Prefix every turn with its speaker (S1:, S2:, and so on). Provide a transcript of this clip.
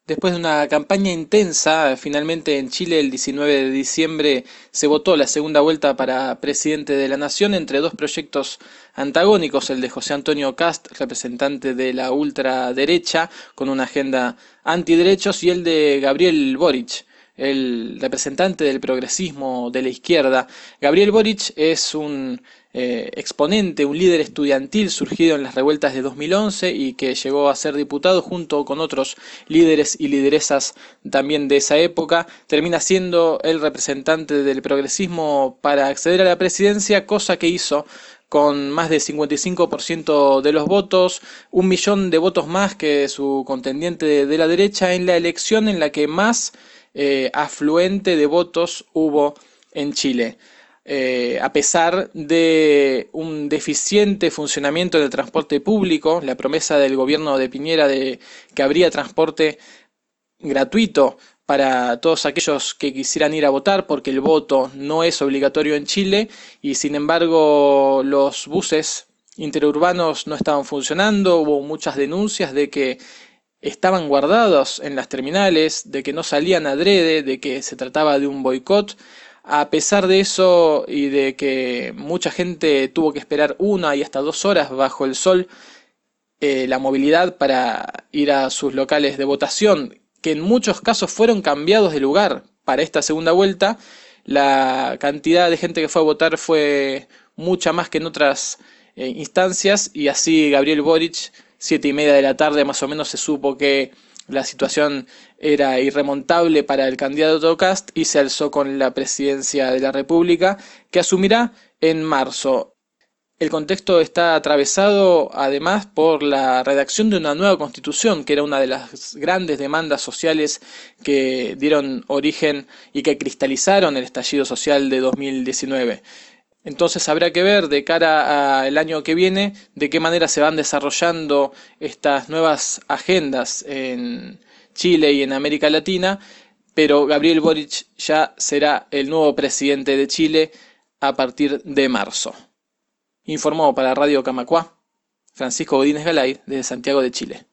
S1: Después de una campaña intensa, finalmente en Chile el 19 de diciembre se votó la segunda vuelta para presidente de la nación entre dos proyectos antagónicos, el de José Antonio Kast, representante de la ultraderecha con una agenda antiderechos, y el de Gabriel Boric, el representante del progresismo de la izquierda. Gabriel Boric es un exponente, un líder estudiantil surgido en las revueltas de 2011 y que llegó a ser diputado junto con otros líderes y lideresas también de esa época. Termina siendo el representante del progresismo para acceder a la presidencia, cosa que hizo con más del 55% de los votos, 1 millón de votos más que su contendiente de la derecha en la elección en la que más afluente de votos hubo en Chile. A pesar de un deficiente funcionamiento del transporte público, la promesa del gobierno de Piñera de que habría transporte gratuito para todos aquellos que quisieran ir a votar, porque el voto no es obligatorio en Chile, y sin embargo los buses interurbanos no estaban funcionando. Hubo muchas denuncias de que estaban guardados en las terminales, de que no salían adrede, de que se trataba de un boicot. A pesar de eso y de que mucha gente tuvo que esperar 1 y hasta 2 horas bajo el sol, la movilidad para ir a sus locales de votación, que en muchos casos fueron cambiados de lugar para esta segunda vuelta, la cantidad de gente que fue a votar fue mucha más que en otras instancias, y así Gabriel Boric, 7:30 de la tarde más o menos, se supo que la situación era irremontable para el candidato Kast y se alzó con la presidencia de la República, que asumirá en marzo. El contexto está atravesado además por la redacción de una nueva constitución, que era una de las grandes demandas sociales que dieron origen y que cristalizaron el estallido social de 2019. Entonces habrá que ver de cara al año que viene de qué manera se van desarrollando estas nuevas agendas en Chile y en América Latina, pero Gabriel Boric ya será el nuevo presidente de Chile a partir de marzo. Informó para Radio Camacuá Francisco Godínez Galay desde Santiago de Chile.